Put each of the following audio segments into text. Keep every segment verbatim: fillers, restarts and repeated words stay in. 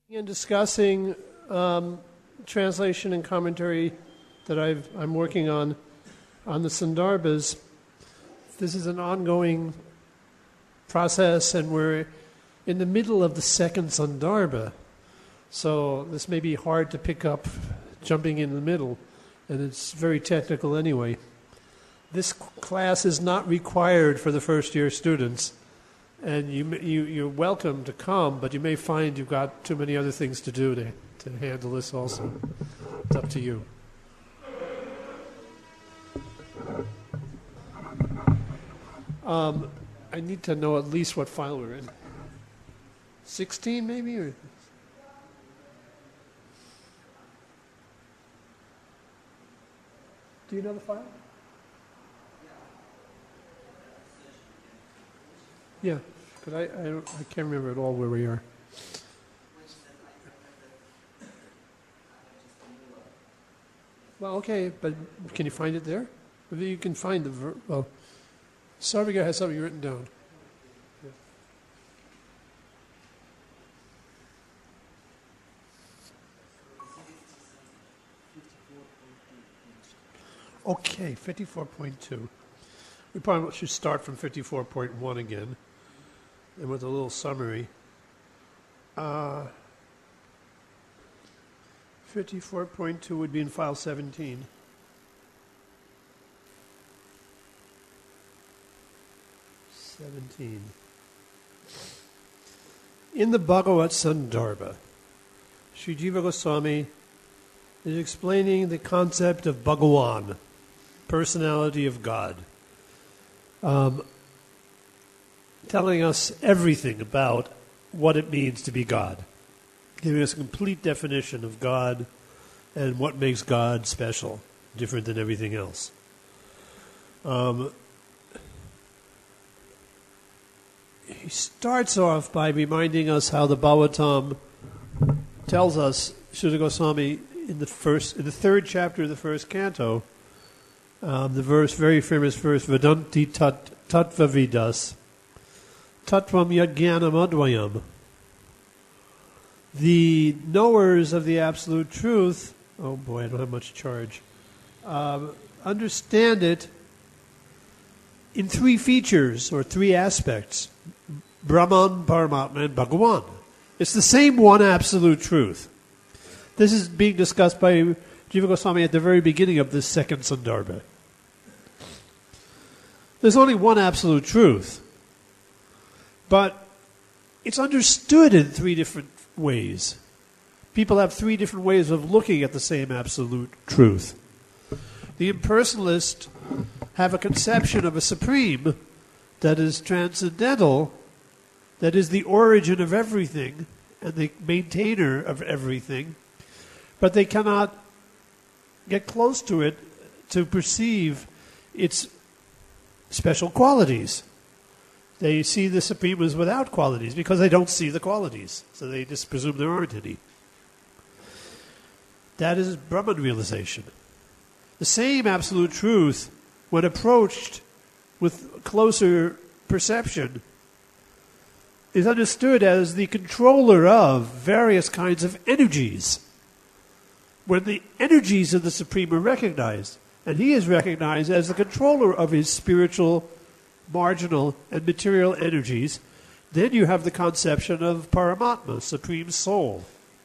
In discussing um, translation and commentary that I've, I'm working on on the Sandarbhas, this is an ongoing process, and we're in the middle of the second Sandarbha. So this may be hard to pick up jumping in the middle, and it's very technical anyway. This class is not required for the first-year students. And you, you, you're welcome to come, but you may find you've got too many other things to do to, to handle this also. It's up to you. Um, I need to know at least what file we're in. sixteen maybe? Or do you know the file? Yeah, but I, I, don't, I can't remember at all where we are. Well, okay, but can you find it there? Maybe you can find the ver- well. Sarviga has something written down. Yeah. Okay, fifty-four point two. We probably should start from fifty-four point one again, and with a little summary. Uh, fifty-four point two would be in file seventeen. seventeen. In the Bhagavat Sandarbha, Sri Jiva Goswami is explaining the concept of Bhagawan, personality of God. Um, telling us everything about what it means to be God, giving us a complete definition of God and what makes God special, different than everything else. Um, he starts off by reminding us how the Bhagavatam tells us, Shuddha Goswami, in the first, in the third chapter of the first canto, Um, the verse, very famous verse, Vedanti tat, tattva vidas, tattvam yajnanam advayam. The knowers of the absolute truth, oh boy, I don't have much charge, um, understand it in three features, or three aspects, Brahman, Paramatma, and Bhagawan. It's the same one absolute truth. This is being discussed by Jiva Goswami at the very beginning of this second Sandarbha. There's only one absolute truth, but it's understood in three different ways. People have three different ways of looking at the same absolute truth. The impersonalists have a conception of a supreme that is transcendental, that is the origin of everything and the maintainer of everything, but they cannot get close to it to perceive its special qualities. They see the Supreme as without qualities because they don't see the qualities, so they just presume there aren't any. That is Brahman realization. The same absolute truth, when approached with closer perception, is understood as the controller of various kinds of energies. When the energies of the Supreme are recognized, and he is recognized as the controller of his spiritual, marginal, and material energies, then you have the conception of Paramatma, Supreme Soul.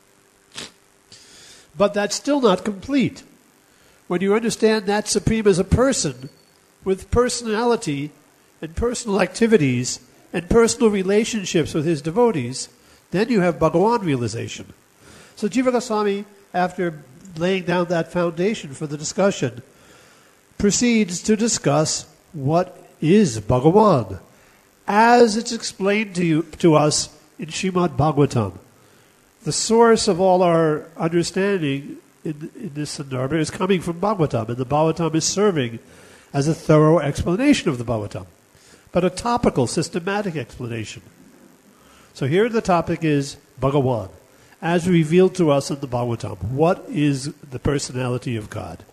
But that's still not complete. When you understand that Supreme as a person, with personality and personal activities and personal relationships with his devotees, then you have Bhagawan realization. So Jiva Goswami, after laying down that foundation for the discussion, proceeds to discuss what is Bhagawan, as it's explained to you to us in Srimad Bhagavatam. The source of all our understanding in, in this Sandarbha is coming from Bhagavatam, and the Bhagavatam is serving as a thorough explanation of the Bhagavatam, but a topical, systematic explanation. So here the topic is Bhagawan, as revealed to us in the Bhagavatam. What is the personality of God?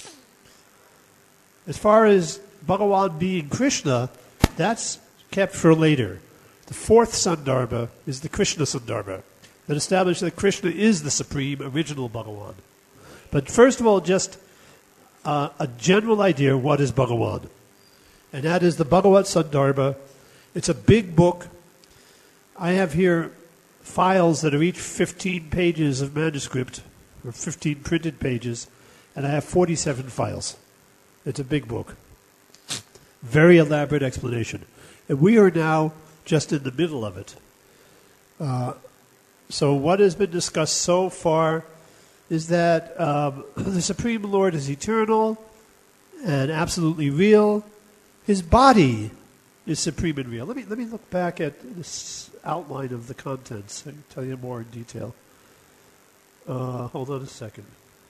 As far as Bhagawan being Krishna, that's kept for later. The fourth Sandarbha is the Krishna Sandarbha. that establish that Krishna is the supreme original Bhagawan. But first of all, just uh, a general idea of what is Bhagawan. And that is the Bhagavat Sandarbha. It's a big book. I have here files that are each fifteen pages of manuscript, or fifteen printed pages, and I have forty-seven files. It's a big book. Very elaborate explanation. And we are now just in the middle of it. Uh, so what has been discussed so far is that um, the Supreme Lord is eternal and absolutely real. His body is supreme and real. Let me let me look back at this outline of the contents. I can tell you more in detail. Uh, hold on a second.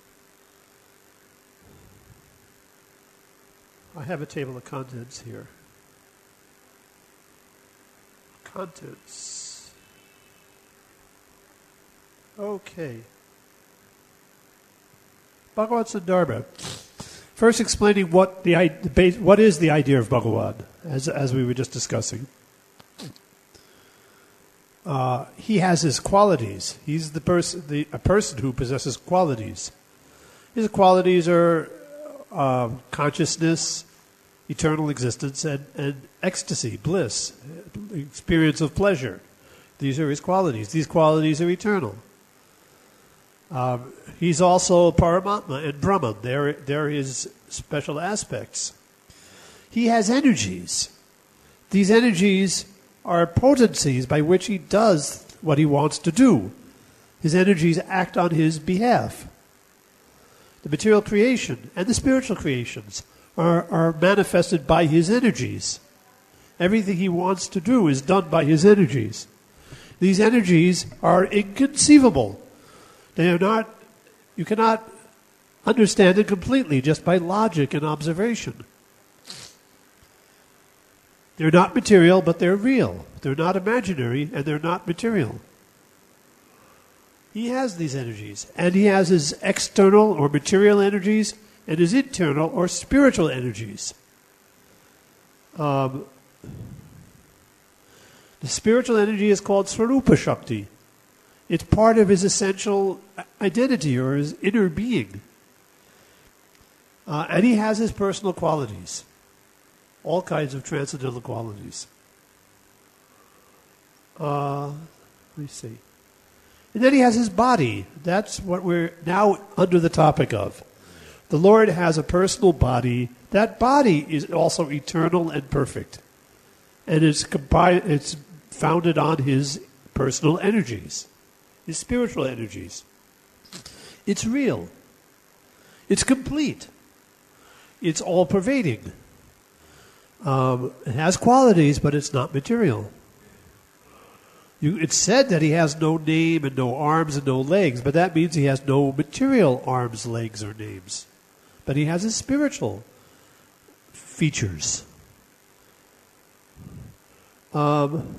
I have a table of contents here. Contents. Okay. Bhagavat Sandarbha. First, explaining what the what is the idea of Bhagawan, as as we were just discussing. Uh, he has his qualities. He's the person, the a person who possesses qualities. His qualities are uh, consciousness, eternal existence, and, and ecstasy, bliss, experience of pleasure. These are his qualities. These qualities are eternal. Um, he's also Paramatma and Brahman. They're, they're his special aspects. He has energies. These energies are potencies by which he does what he wants to do. His energies act on his behalf. The material creation and the spiritual creations are, are manifested by his energies. Everything he wants to do is done by his energies. These energies are inconceivable. They are not, you cannot understand it completely just by logic and observation. They're not material, but they're real. They're not imaginary, and they're not material. He has these energies, and he has his external or material energies and his internal or spiritual energies. Um, the spiritual energy is called Swarupa Shakti. It's part of his essential identity or his inner being. Uh, and he has his personal qualities. All kinds of transcendental qualities. Uh, let me see. And then he has his body. That's what we're now under the topic of. The Lord has a personal body. That body is also eternal and perfect. And it's, compi- it's founded on his personal energies. His spiritual energies. It's real. It's complete. It's all-pervading. Um, it has qualities, but it's not material. You, it's said that he has no name and no arms and no legs, but that means he has no material arms, legs, or names. But he has his spiritual features. Um...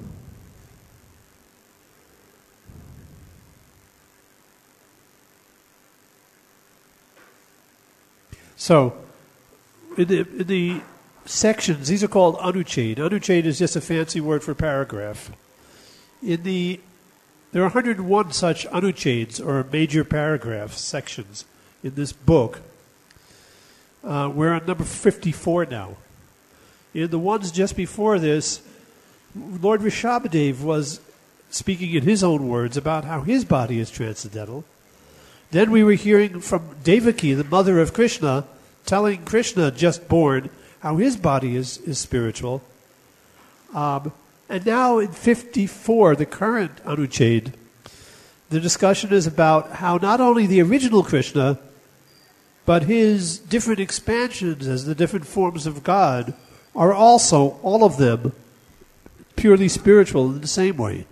So, in the, in the sections, these are called anucheda. Anucheda is just a fancy word for paragraph. In the, there are one hundred one such anuchedas, or major paragraph sections, in this book. Uh, we're on number fifty-four now. In the ones just before this, Lord Rishabhadev was speaking in his own words about how his body is transcendental. Then we were hearing from Devaki, the mother of Krishna, telling Krishna, just born, how his body is, is spiritual. Um, and now in fifty-four, the current Anucheda, the discussion is about how not only the original Krishna, but his different expansions as the different forms of God are also, all of them, purely spiritual in the same way.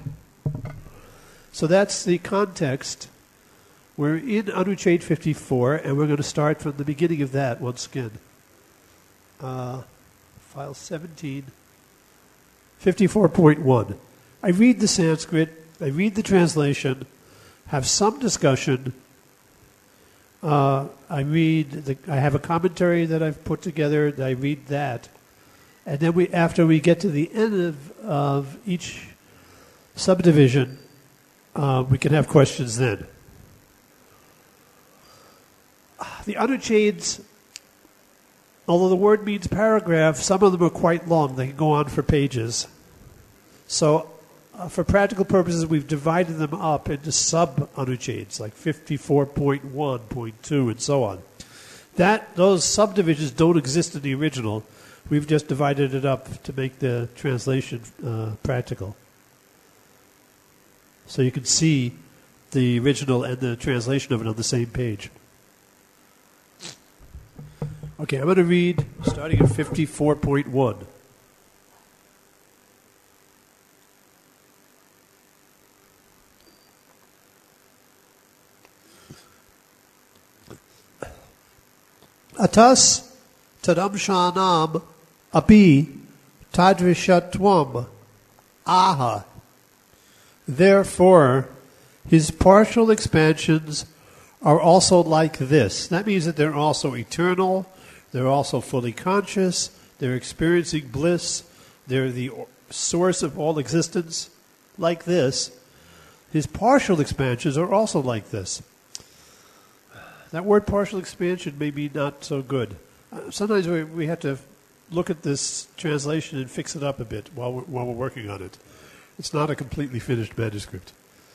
So that's the context. We're in Anucheda fifty-four, and we're going to start from the beginning of that once again. Uh, file seventeen, fifty-four point one. I read the Sanskrit, I read the translation, have some discussion. Uh, I read, the, I have a commentary that I've put together, I read that. And then we, after we get to the end of, of each subdivision, uh, we can have questions then. The Anucheds, although the word means paragraph, some of them are quite long. They can go on for pages. So uh, for practical purposes, we've divided them up into sub-Anucheds, like fifty-four point one, point two, and so on. That Those subdivisions don't exist in the original. We've just divided it up to make the translation uh, practical. So you can see the original and the translation of it on the same page. Okay, I'm going to read starting at fifty-four point one. Atas tadamshanam api tadvishatvam aha. Therefore, his partial expansions are also like this. That means that they're also eternal, they're also fully conscious, they're experiencing bliss, they're the source of all existence, like this. His partial expansions are also like this. That word partial expansion may be not so good. Uh, sometimes we, we have to look at this translation and fix it up a bit while we're, while we're working on it. It's not a completely finished manuscript.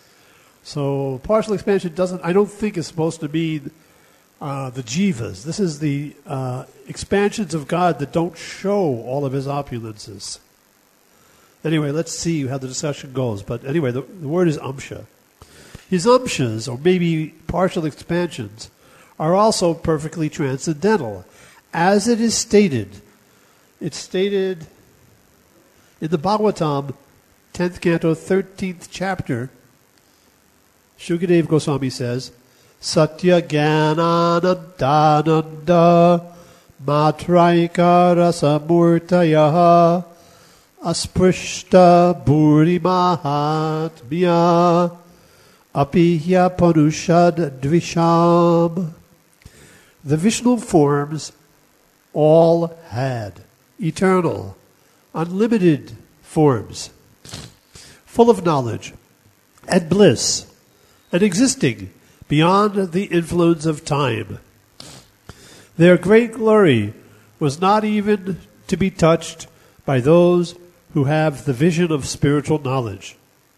So partial expansion doesn't, I don't think is supposed to mean uh, the jivas. This is the uh, expansions of God that don't show all of his opulences. Anyway, let's see how the discussion goes. But anyway, the, the word is amsha. His amshas, or maybe partial expansions, are also perfectly transcendental. As it is stated, it's stated in the Bhagavatam, tenth canto, thirteenth chapter. Shukadeva Goswami says, Satya Jnananandananda Matraika Rasamurtaya Asprishta Bhuri Mahatmya Apihya Panushad Dvisham. The Vishnu forms all had eternal, unlimited forms, full of knowledge and bliss, and existing beyond the influence of time. Their great glory was not even to be touched by those who have the vision of spiritual knowledge.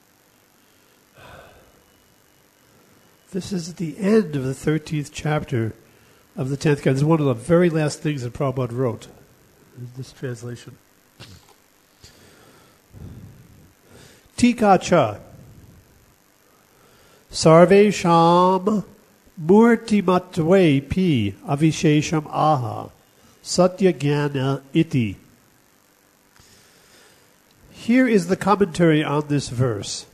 This is the end of the thirteenth chapter of the tenth canto. This is one of the very last things that Prabhupada wrote, this translation. Tika cha. Sarvesham murtimatve pi avishesham aha satya jnana iti. Here is the commentary on this verse.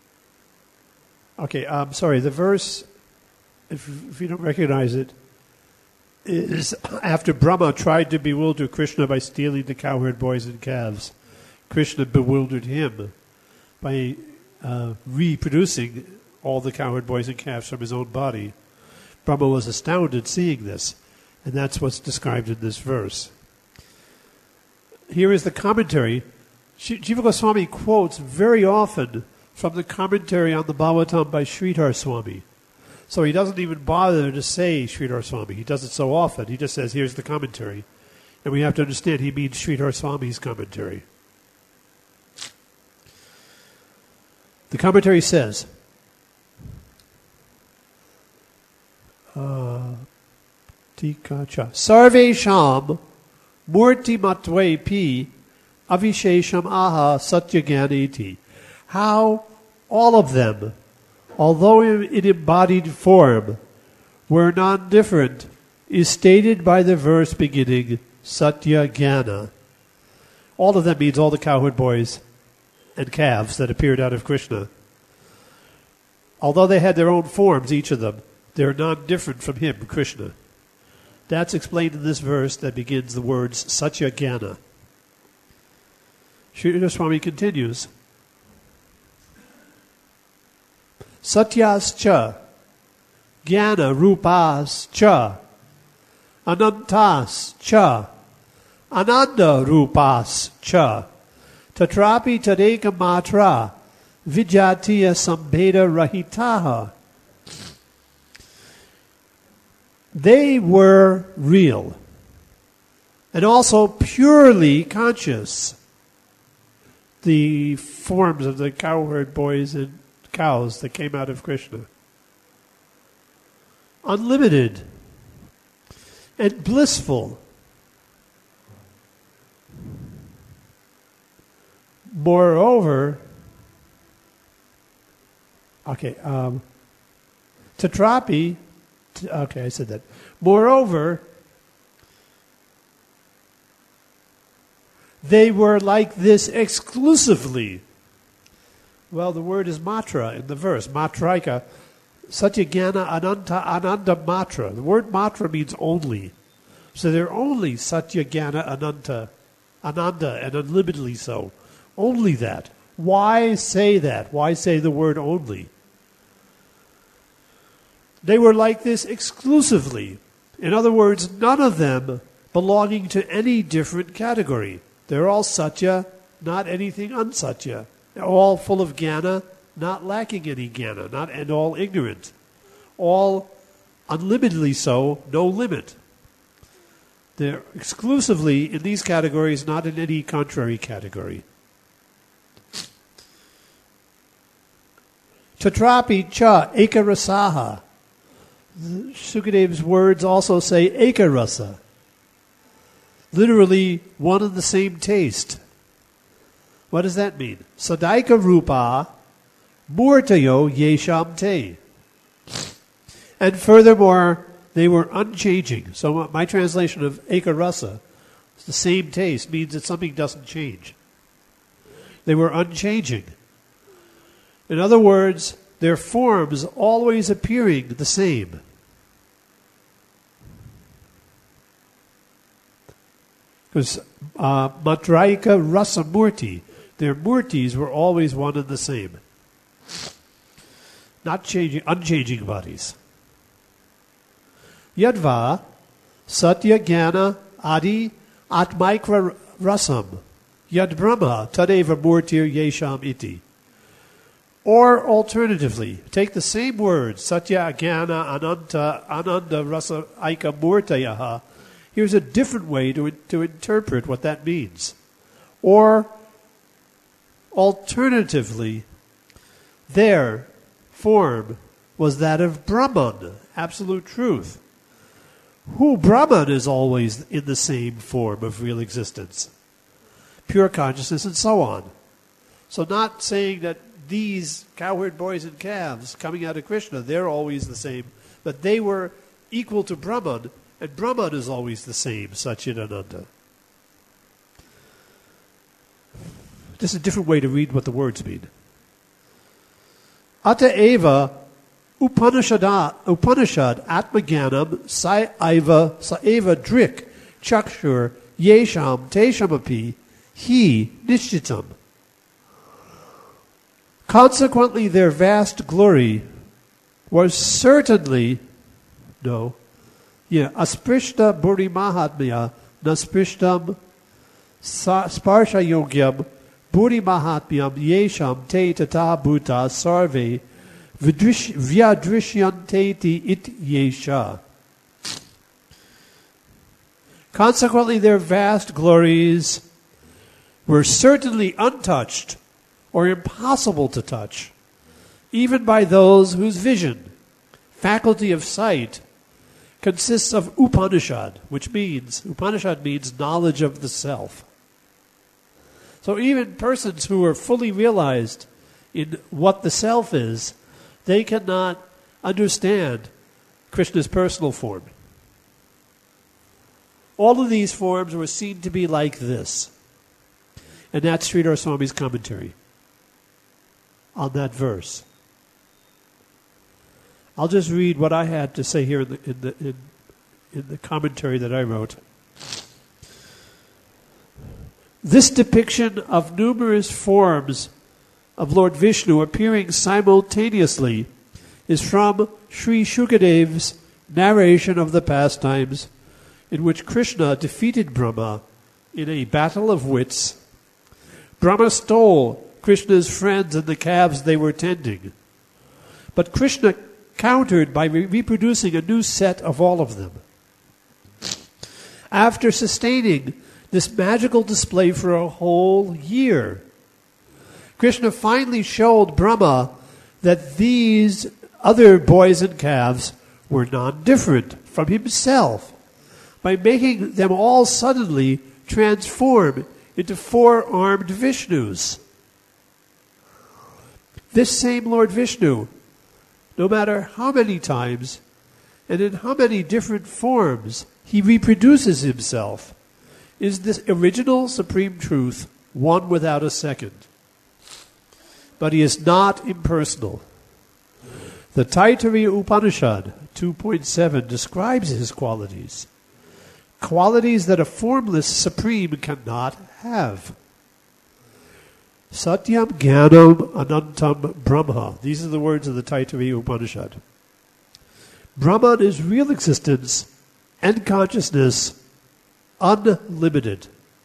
Okay, I'm sorry, the verse, if, if you don't recognize it, is after Brahma tried to bewilder Krishna by stealing the cowherd boys and calves. Krishna bewildered him by uh, reproducing all the cowherd boys and calves from his own body. Brahma was astounded seeing this, and that's what's described in this verse. Here is the commentary. Jiva Goswami quotes very often from the commentary on the Bhagavatam by Sridhar Swami. So he doesn't even bother to say Sridhar Swami. He does it so often. He just says, here's the commentary. And we have to understand he means Sridhar Swami's commentary. The commentary says, uh, Tikacha, Sarvesham Murti Matve Pi Avishesham Aha Satyagyaniti. How all of them, although in embodied form, were non-different, is stated by the verse beginning Satya Jnana. All of them means all the cowherd boys and calves that appeared out of Krishna. Although they had their own forms, each of them, they're non-different from him, Krishna. That's explained in this verse that begins the words Satya Jnana. Sridhar Swami continues, Satyascha, Jnana Rupascha, Anantascha, Ananda Rupascha, Tatrapi Tadeka Matra, vijatiya sambheda rahitaha. They were real and also purely conscious. The forms of the cowherd boys and cows that came out of Krishna. Unlimited and blissful. Moreover, okay, um, Tatrapi, okay, I said that. Moreover, they were like this exclusively. Well, the word is matra in the verse. Matraika. Satyajnana ananta ananda matra. The word matra means only. So they're only Satyajnana ananta, ananda, and unlimitedly so. Only that. Why say that? Why say the word only? They were like this exclusively. In other words, none of them belonging to any different category. They're all Satya, not anything unsatya. They're all full of jnana, not lacking any jnana, not and all ignorant. All unlimitedly so, no limit. They're exclusively in these categories, not in any contrary category. Tatrapi cha ekarasaha. Sukadev's words also say ekarasa. Literally, one and the same taste. What does that mean? Sadaika rupa murtayo yesham te. And furthermore, they were unchanging. So my translation of ekarasa, the same taste, means that something doesn't change. They were unchanging. In other words, their forms always appearing the same. Because uh, Matraika Rasa Murti, their murtis were always one and the same. Not changing, unchanging bodies. Yadva Satya Jnana Adi Atmaikra Rasam Yad Brahma Tadeva Murtir Yesham Iti. Or alternatively, take the same words, Satya Jnana Ananta Ananda Rasa Aika Murtayaha. Here's a different way to, to interpret what that means. Or, alternatively, their form was that of Brahman, absolute truth. Who Brahman is always in the same form of real existence, pure consciousness, and so on. So not saying that these cowherd boys and calves coming out of Krishna, they're always the same, but they were equal to Brahman, and Brahman is always the same, Satchidananda. This is a different way to read what the words mean. Ata eva Upanishad Upanishad Atmagyanam Saiva Saiva Drik Chakshur Yesham Teshamapi He Nishchitam. Consequently, their vast glory was certainly, no, yeah, asprishta buddhi mahatmya nasprishtam sparsha yogyam buddhi mahatmyam yesham te tata bhuta sarve vyadrishyanteti it yesha. Consequently, their vast glories were certainly untouched or impossible to touch, even by those whose vision, faculty of sight, consists of Upanishad, which means, Upanishad means knowledge of the self. So even persons who are fully realized in what the self is, they cannot understand Krishna's personal form. All of these forms were seen to be like this. And that's Sridhar Swami's commentary on that verse. I'll just read what I had to say here in the, in the, in, in the commentary that I wrote. This depiction of numerous forms of Lord Vishnu appearing simultaneously is from Sri Shukadev's narration of the pastimes in which Krishna defeated Brahma in a battle of wits. Brahma stole Krishna's friends and the calves they were tending. But Krishna countered by re- reproducing a new set of all of them. After sustaining this magical display for a whole year, Krishna finally showed Brahma that these other boys and calves were non-different from himself by making them all suddenly transform into four-armed Vishnus. This same Lord Vishnu, no matter how many times and in how many different forms he reproduces himself, is this original supreme truth, one without a second. But he is not impersonal. The Taittiriya Upanishad two point seven describes his qualities, qualities that a formless supreme cannot have. Satyam Jnanam Anantam Brahma. These are the words of the Taittiriya Upanishad. Brahman is real existence and consciousness, unlimited.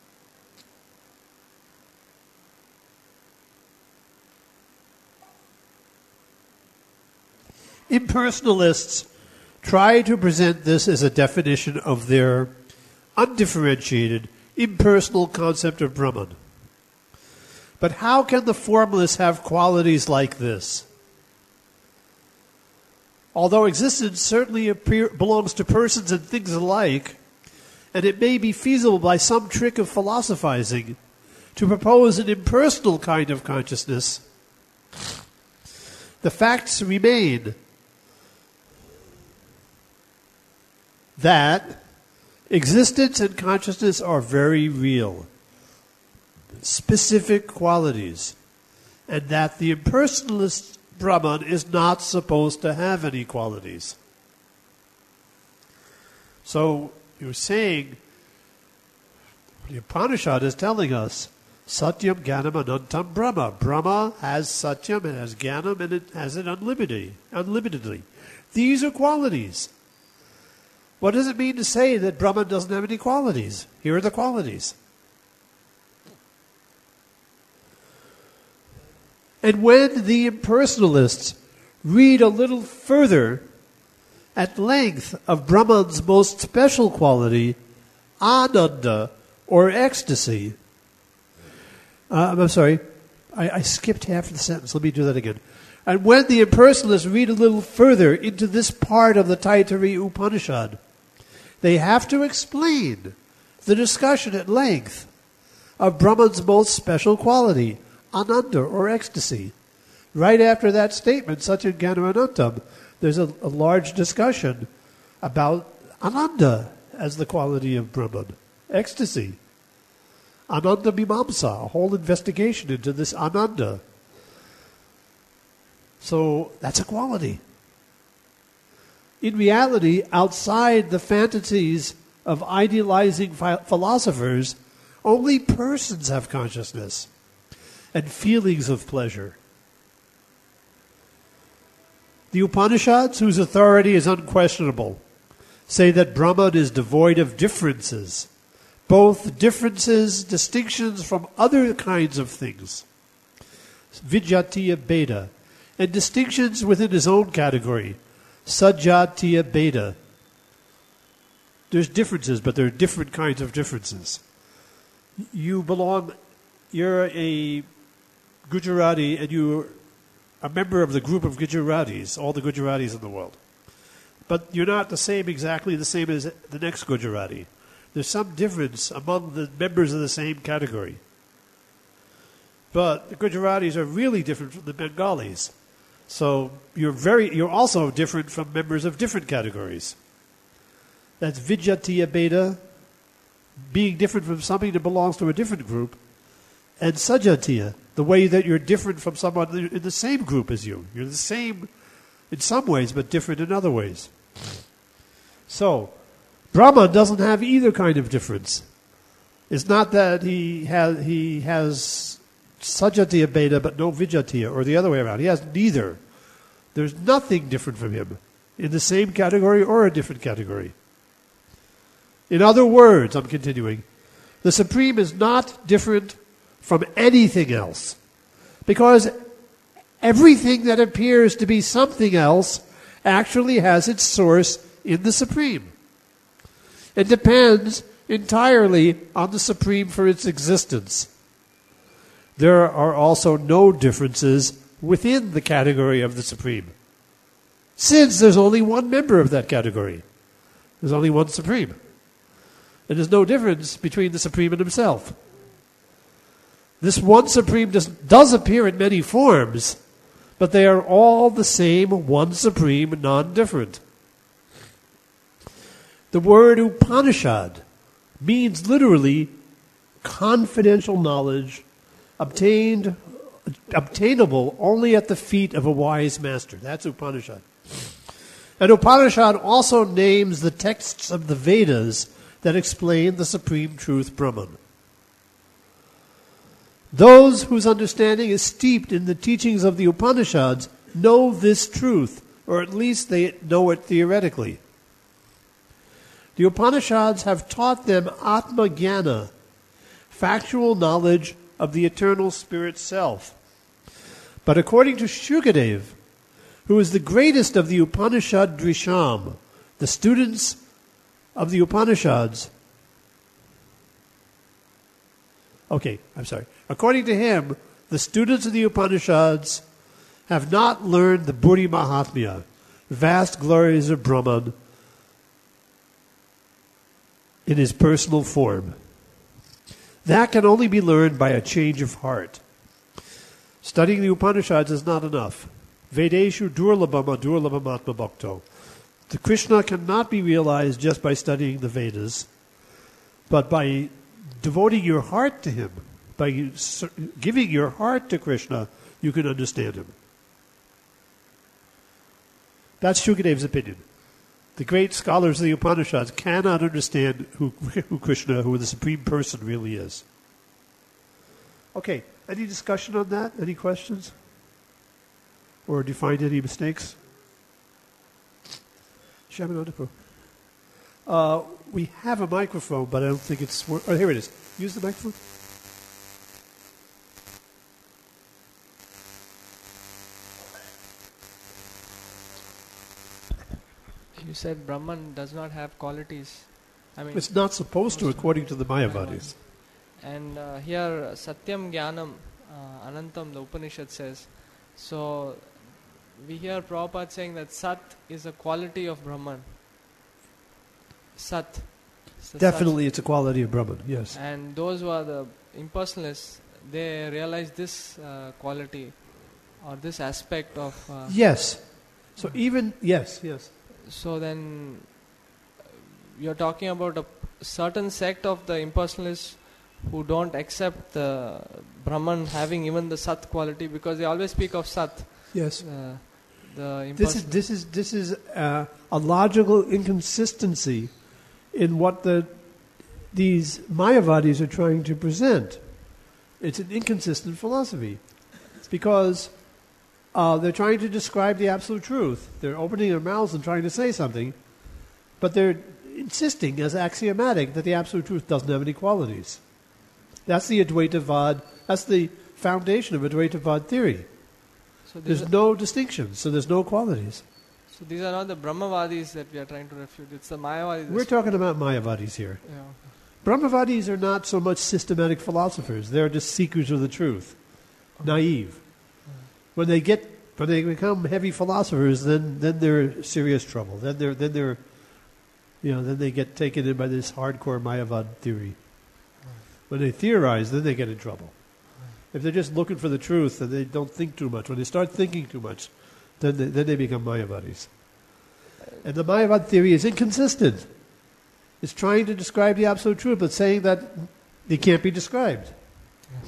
Impersonalists try to present this as a definition of their undifferentiated, impersonal concept of Brahman. But how can the formless have qualities like this? Although existence certainly appear, belongs to persons and things alike, and it may be feasible by some trick of philosophizing to propose an impersonal kind of consciousness, the facts remain that existence and consciousness are very real, specific qualities, and that the impersonalist Brahman is not supposed to have any qualities. So you're saying, the Upanishad is telling us, Satyam Jnanam Anantam Brahma. Brahma has Satyam, it has Jnanam, and it has it unlimited, unlimitedly. These are qualities. What does it mean to say that Brahman doesn't have any qualities? Here are the qualities. And when the impersonalists read a little further at length of Brahman's most special quality, ananda, or ecstasy, uh, I'm sorry, I, I skipped half of the sentence. Let me do that again. And when the impersonalists read a little further into this part of the Taittiriya Upanishad, they have to explain the discussion at length of Brahman's most special quality, ananda or ecstasy. Right after that statement, Satyam Jnanam Anantam, there's a, a large discussion about ananda as the quality of Brahman, ecstasy. Ananda Mimamsa, a whole investigation into this ananda. So that's a quality. In reality, outside the fantasies of idealizing phi- philosophers, only persons have consciousness and feelings of pleasure. The Upanishads, whose authority is unquestionable, say that Brahman is devoid of differences, both differences, distinctions from other kinds of things, Vijatiya Bheda, and distinctions within his own category, Sajatiya Bheda. There's differences, but there are different kinds of differences. You belong, you're a Gujarati, and you're a member of the group of Gujaratis, all the Gujaratis in the world. But you're not the same, exactly the same as the next Gujarati. There's some difference among the members of the same category. But the Gujaratis are really different from the Bengalis. So you're very, you're also different from members of different categories. That's Vijatiya Bheda, being different from something that belongs to a different group, and Sajatiya, the way that you're different from someone in the same group as you. You're the same in some ways, but different in other ways. So, Brahma doesn't have either kind of difference. It's not that he has, he has Sajatiya Bheda but no Vijatiya, or the other way around. He has neither. There's nothing different from him in the same category or a different category. In other words, I'm continuing, the Supreme is not different from anything else, Because everything that appears to be something else actually has its source in the Supreme. It depends entirely on the Supreme for its existence. There are also no differences within the category of the Supreme, since there's only one member of that category. There's only one Supreme. And there's no difference between the Supreme and himself. This one Supreme does, does appear in many forms, but they are all the same one Supreme, non-different. The word Upanishad means literally confidential knowledge obtained, obtainable only at the feet of a wise master. That's Upanishad. And Upanishad also names the texts of the Vedas that explain the supreme truth, Brahman. Those whose understanding is steeped in the teachings of the Upanishads know this truth, or at least they know it theoretically. The Upanishads have taught them Atma Jnana, factual knowledge of the eternal spirit self. But according to Shukadev, who is the greatest of the Upanishad Drisham, the students of the Upanishads, okay, I'm sorry. According to him, the students of the Upanishads have not learned the Buddhi Mahatmya, vast glories of Brahman, in his personal form. That can only be learned by a change of heart. Studying the Upanishads is not enough. Vedeshu durlabham adurlabham atma bhakto. The Krishna cannot be realized just by studying the Vedas, but by devoting your heart to him, by giving your heart to Krishna, you can understand him. That's Shukadev's opinion. The great scholars of the Upanishads cannot understand who, who Krishna, who the Supreme Person really is. Okay, any discussion on that? Any questions? Or do you find any mistakes? Shamanandapu. Uh, we have a microphone, but I don't think it's... Wor- oh, here it is. Use the microphone. You said Brahman does not have qualities. I mean, it's not supposed to, according to the Mayavadis. And uh, here, Satyam Jnanam uh, Anantam, the Upanishad says. So, we hear Prabhupada saying that Sat is a quality of Brahman. Sat. Definitely, Sat. It's a quality of Brahman, yes. And those who are the impersonalists, they realize this uh, quality or this aspect of... Uh, yes. So even, yes, yes. So then, you're talking about a certain sect of the impersonalists who don't accept the Brahman having even the Sat quality, because they always speak of Sat. Yes. Uh, the this is this is this is uh, a logical inconsistency in what the these Mayavadis are trying to present. It's an inconsistent philosophy. It's because uh, they're trying to describe the absolute truth. They're opening their mouths and trying to say something, but they're insisting as axiomatic that the absolute truth doesn't have any qualities. That's the Advaitavad. That's the foundation of Advaitavad theory. So there's no distinction, so there's no qualities. So these are not the Brahmavadis that we are trying to refute. It's the Mayavadis. We're talking about Mayavadis here. Yeah. Brahmavadis are not so much systematic philosophers. They're just seekers of the truth, okay. Naive. Okay. When they get, when they become heavy philosophers, then then they're serious trouble. Then they're then they're, you know, then they get taken in by this hardcore Mayavad theory. Right. When they theorize, then they get in trouble. If they're just looking for the truth and they don't think too much, when they start thinking too much, then they, then they become Mayavadis. And the Mayavad theory is inconsistent. It's trying to describe the absolute truth, but saying that it can't be described. Yes.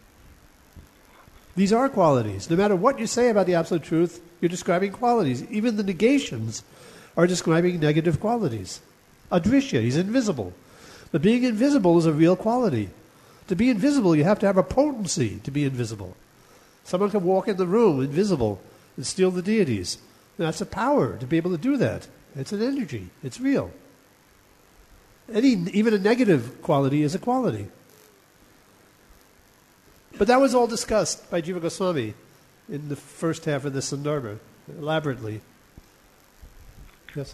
These are qualities. No matter what you say about the absolute truth, you're describing qualities. Even the negations are describing negative qualities. Adrishya, he's invisible. But being invisible is a real quality. To be invisible, you have to have a potency to be invisible. Someone can walk in the room invisible and steal the deities. That's a power to be able to do that. It's an energy. It's real. Any, even a negative quality is a quality. But that was all discussed by Jiva Goswami in the first half of the Sandarbha, elaborately. Yes?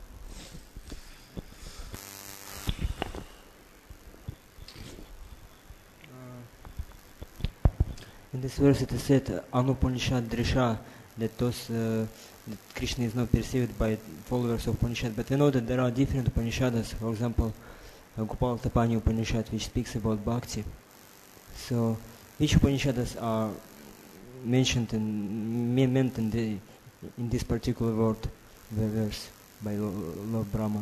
In this verse it is said, Anupanishad Drisha, that those uh, that Krishna is not perceived by followers of Upanishad. But we know that there are different Upanishads. For example, uh, Gopal Tapani Upanishad, which speaks about bhakti. So, which Upanishads are mentioned and meant in the in this particular word, the verse by Lord Brahma?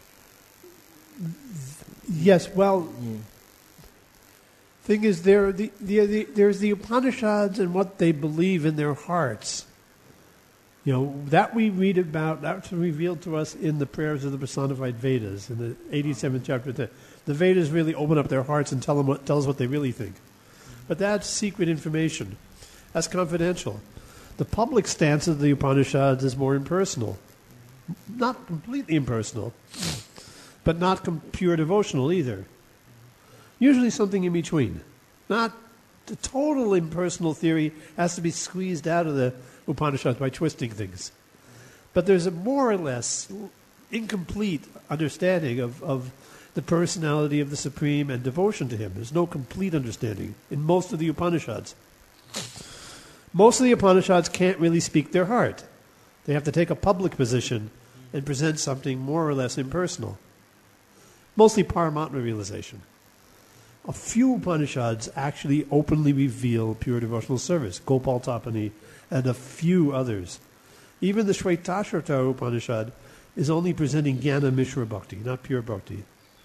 Yes. Well. Yeah. Thing is, there the, the, the there's the Upanishads and what they believe in their hearts. You know, that we read about, that's revealed to us in the prayers of the personified Vedas, in the eighty-seventh chapter. The, the Vedas really open up their hearts and tell them what, tell us what they really think. But that's secret information. That's confidential. The public stance of the Upanishads is more impersonal. Not completely impersonal, but not com- pure devotional either. Usually something in between. Not the total impersonal theory has to be squeezed out of the Upanishads by twisting things. But there's a more or less incomplete understanding of, of the personality of the Supreme and devotion to Him. There's no complete understanding in most of the Upanishads. Most of the Upanishads can't really speak their heart. They have to take a public position and present something more or less impersonal. Mostly Paramatma realization. A few Upanishads actually openly reveal pure devotional service, Gopal Tapani, and a few others. Even the Shvetashvatara Upanishad is only presenting Jnana Mishra Bhakti, not pure Bhakti.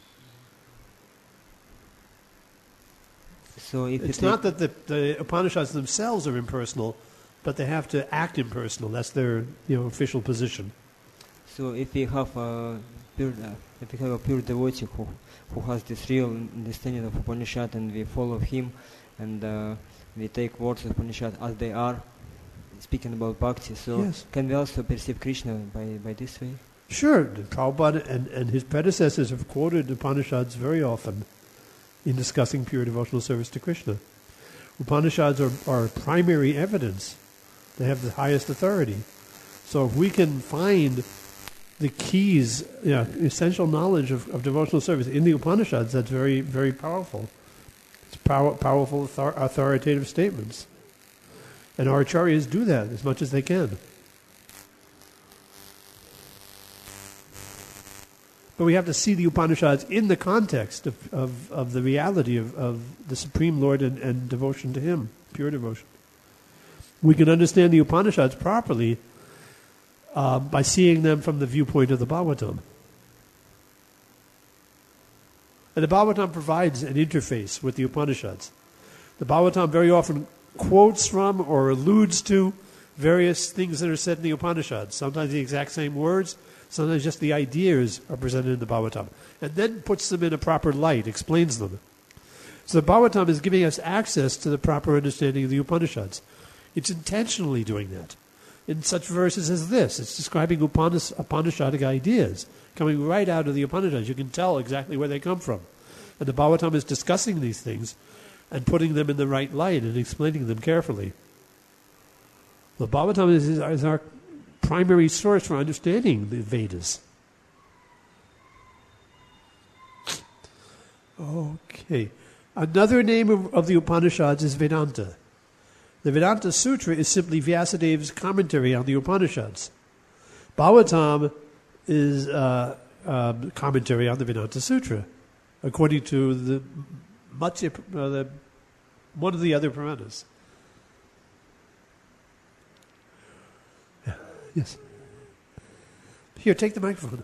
So if it's not that the, the Upanishads themselves are impersonal, but they have to act impersonal. That's their you know official position. So if we have a pure, uh, if we have a pure devotee who who has this real understanding of Upanishad, and we follow him, and uh, we take words of Upanishad as they are, speaking about bhakti, so yes. Can we also perceive Krishna by, by this way? Sure. Prabhupada and, and his predecessors have quoted Upanishads very often in discussing pure devotional service to Krishna. Upanishads are, are primary evidence. They have the highest authority. So if we can find the keys, you know, essential knowledge of, of devotional service in the Upanishads, that's very, very powerful. It's power, powerful, author, authoritative statements. And our acharyas do that as much as they can. But we have to see the Upanishads in the context of, of, of the reality of, of the Supreme Lord and, and devotion to Him, pure devotion. We can understand the Upanishads properly uh, by seeing them from the viewpoint of the Bhagavatam. And the Bhagavatam provides an interface with the Upanishads. The Bhagavatam very often quotes from or alludes to various things that are said in the Upanishads. Sometimes the exact same words, sometimes just the ideas are presented in the Bhagavatam. And then puts them in a proper light, explains them. So the Bhagavatam is giving us access to the proper understanding of the Upanishads. It's intentionally doing that. In such verses as this, it's describing Upanis- Upanishadic ideas coming right out of the Upanishads. You can tell exactly where they come from. And the Bhagavatam is discussing these things and putting them in the right light and explaining them carefully. The Bhagavatam is, is our primary source for understanding the Vedas. Okay. Another name of, of the Upanishads is Vedanta. The Vedanta Sutra is simply Vyasadev's commentary on the Upanishads. Bhagavatam is uh, um, commentary on the Vedanta Sutra, according to the Matsya, uh, the, one of the other Puranas. Yeah. Yes. Here, take the microphone.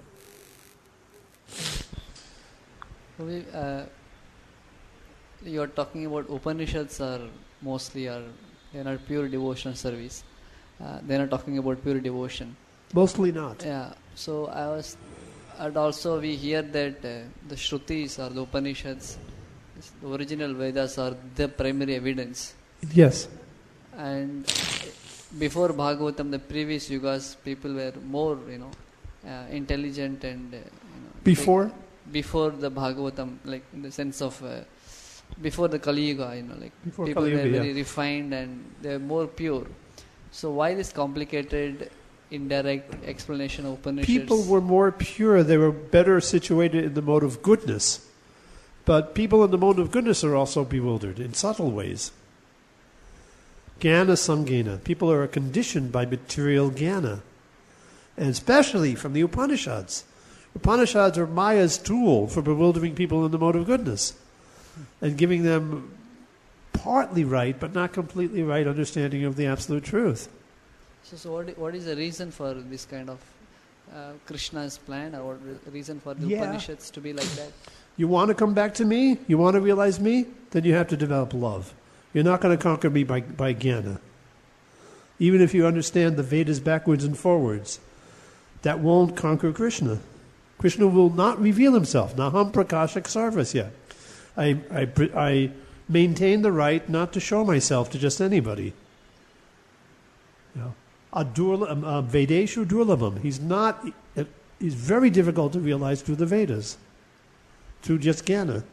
We, uh, you are talking about Upanishads are mostly are they are not pure devotional service. Uh, they are not talking about pure devotion. Mostly not. Yeah. So I was, and also we hear that uh, the Shrutis or the Upanishads, the original Vedas are the primary evidence. Yes. And before Bhagavatam, the previous yugas, people were more, you know, uh, intelligent and uh, you know, Before? They, before the Bhagavatam, like in the sense of uh, before the Kali Yuga, you know, like Before people Kali were Yuga, very yeah. refined and they're more pure. So why this complicated, indirect explanation of Upanishads? People were more pure. They were better situated in the mode of goodness. But people in the mode of goodness are also bewildered in subtle ways. Jnana samgena. People are conditioned by material jnana. And especially from the Upanishads. Upanishads are Maya's tool for bewildering people in the mode of goodness. And giving them partly right, but not completely right understanding of the absolute truth. So, so what, i- what is the reason for this kind of uh, Krishna's plan, or what is the reason for the Yeah. Upanishads to be like that? You want to come back to me? You want to realize me? Then you have to develop love. You're not going to conquer me by, by jnana. Even if you understand the Vedas backwards and forwards, that won't conquer Krishna. Krishna will not reveal himself. Naham prakashak sarvasya. I, I, I maintain the right not to show myself to just anybody. You know, adurla, uh, Vedeshu durlabam. He's not. He's very difficult to realize through the Vedas, through just jnana.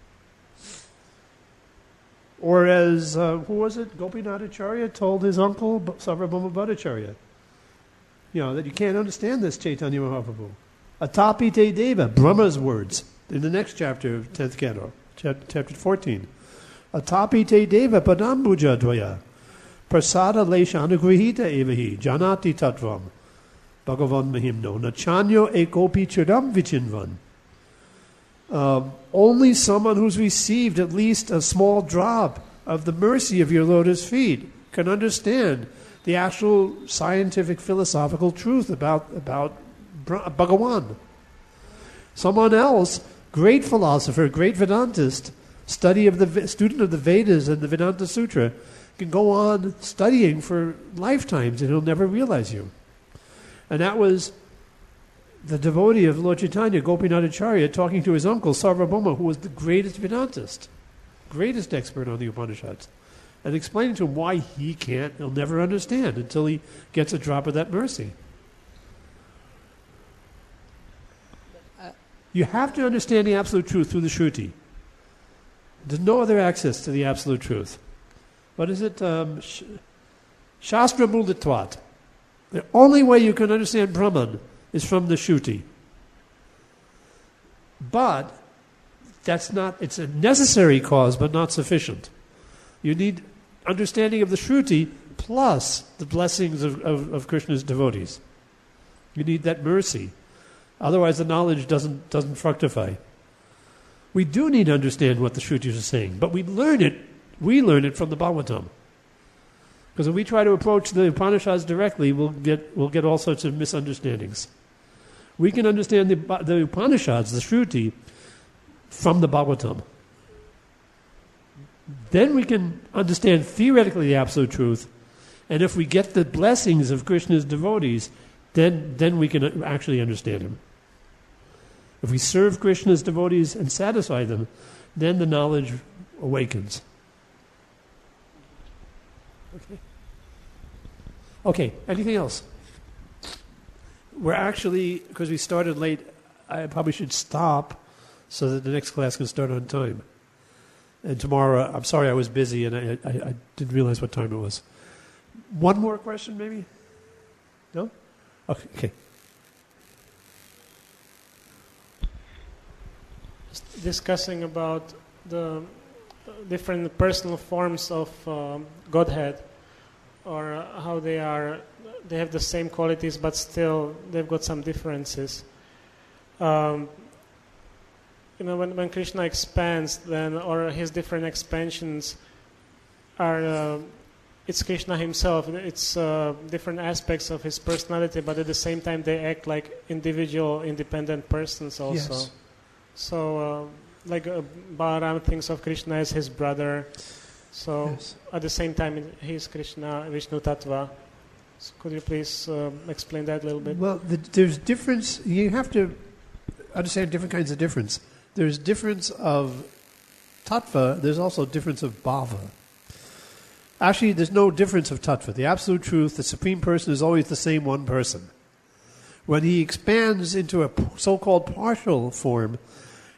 Or as uh, who was it? Gopinathacharya told his uncle Sarvabhauma Bhattacharya, you know, that you can't understand this Chaitanya Mahaprabhu. Atapi te deva, Brahma's words in the next chapter of tenth canto, chapter fourteen. Atapi te deva padambuja dvaya, prasada leshanugrihita evahi, janati tattvam, bhagavan mahimno, nachanyo ekopi chiram vichinvan. Um, only someone who's received at least a small drop of the mercy of your lotus feet can understand the actual scientific philosophical truth about, about Bhagavan. Someone else, great philosopher, great Vedantist, study of the student of the Vedas and the Vedanta Sutra, can go on studying for lifetimes and he'll never realize you. And that was the devotee of Lord Chaitanya, Gopinathacharya, talking to his uncle, Sarvabhauma, who was the greatest Vedantist, greatest expert on the Upanishads, and explaining to him why he can't, he'll never understand until he gets a drop of that mercy. You have to understand the absolute truth through the Shruti. There's no other access to the absolute truth. What is it? Um, sh- Shastra Mulatvat. The only way you can understand Brahman is from the Shruti. But that's not, it's a necessary cause, but not sufficient. You need understanding of the Shruti plus the blessings of, of, of Krishna's devotees. You need that mercy. Otherwise the knowledge doesn't, doesn't fructify. We do need to understand what the Shrutis are saying, but we learn it, we learn it from the Bhagavatam. Because when we try to approach the Upanishads directly, we'll get, we'll get all sorts of misunderstandings. We can understand the, the Upanishads, the Shruti, from the Bhagavatam. Then we can understand theoretically the absolute truth, and if we get the blessings of Krishna's devotees, then, then we can actually understand him. If we serve Krishna's devotees and satisfy them, then the knowledge awakens. Okay. Okay, anything else? We're actually, because we started late, I probably should stop so that the next class can start on time. And tomorrow, I'm sorry I was busy and I, I, I didn't realize what time it was. One more question, maybe? No? Okay. okay. Discussing about the different personal forms of um, Godhead, or how they are, they have the same qualities, but still they've got some differences. Um, you know, when, when Krishna expands, then, or his different expansions are, uh, it's Krishna himself. It's uh, different aspects of his personality, but at the same time they act like individual, independent persons also. Yes. So, uh, like uh, Balaram thinks of Krishna as his brother. So, Yes. at the same time, he is Krishna, Vishnu Tattva. So could you please uh, explain that a little bit? Well, the, there's difference. You have to understand different kinds of difference. There's difference of tattva. There's also difference of bhava. Actually, there's no difference of tattva. The absolute truth, the Supreme Person, is always the same one person. When he expands into a so-called partial form,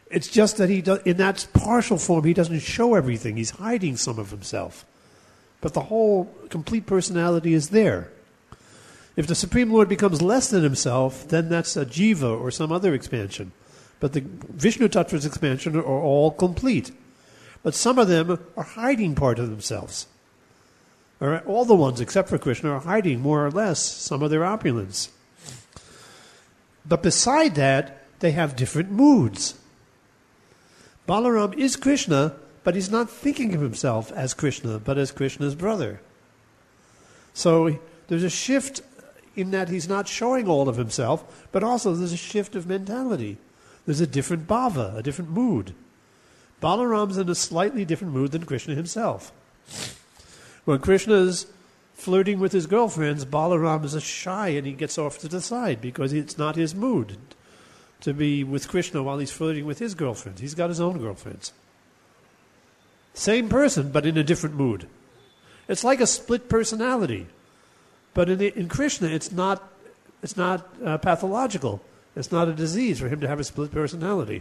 It's just that he do, in that partial form, he doesn't show everything. He's hiding some of himself. But the whole complete personality is there. If the Supreme Lord becomes less than himself, then that's a jiva or some other expansion. But the Vishnu Tattva's expansion are all complete. But some of them are hiding part of themselves. All right? All the ones except for Krishna are hiding more or less some of their opulence. But beside that, they have different moods. Balaram is Krishna, but he's not thinking of himself as Krishna, but as Krishna's brother. So there's a shift in that he's not showing all of himself, but also there's a shift of mentality. There's a different bhava, a different mood. Balaram's in a slightly different mood than Krishna himself. When Krishna's flirting with his girlfriends, Balaram is shy and he gets off to the side because it's not his mood to be with Krishna while he's flirting with his girlfriends. He's got his own girlfriends. Same person, but in a different mood. It's like a split personality. But in, the, in Krishna, it's not, it's not uh, pathological. It's not a disease for him to have a split personality.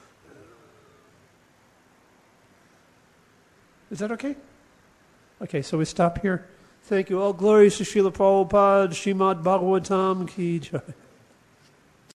Is that okay? Okay, so we stop here. Thank you. All glories to Srila Prabhupada, Srimad Bhagavatam ki jai.